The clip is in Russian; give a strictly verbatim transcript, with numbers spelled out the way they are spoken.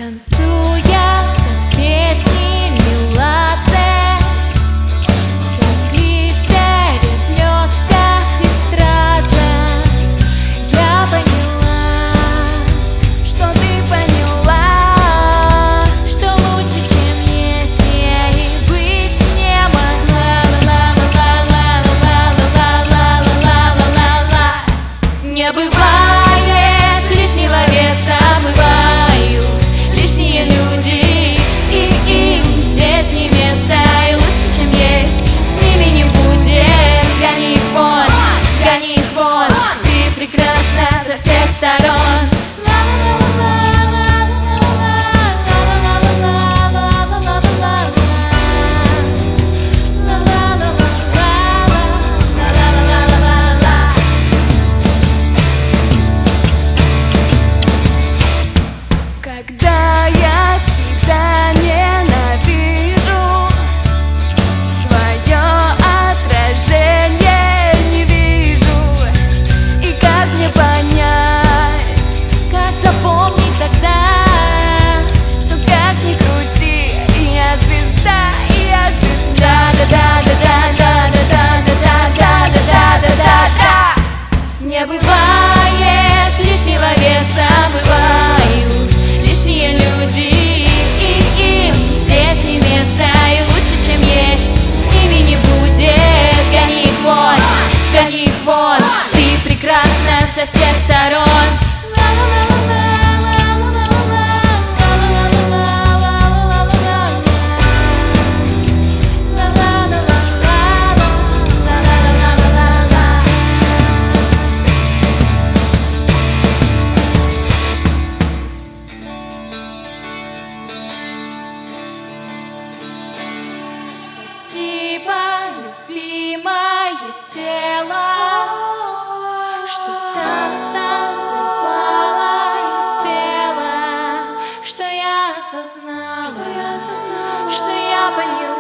Танцуя под песни Меладзе, все в глиттере, блестках и стразах. Я поняла, что ты поняла, что лучше, чем есть, я и быть не могла. Ла-ла-ла-ла-ла-ла-ла-ла-ла-ла-ла-ла-ла. Не бывает лишнего веса, бывают лишние люди, и им здесь не место. И лучше, чем есть, с ними не будет. Гони их вон, гони их вон, ты прекрасна со всех сторон. Когда я себя ненавижу, свое отражение не вижу. И как мне понять, как запомнить тогда, что как ни крути, я звезда, я звезда. Да-да-да-да-да-да-да-да-да-да-да-да-да. Не бывает лишнего веса, бывают лишние люди, и им здесь не место. И лучше, чем есть, с ними не будет. Гони их вон, гони их вон, ты прекрасна со всех сторон. Спасибо, любимое тело, что так станцевала и спела, что я осознала, что я, осознала, что я поняла.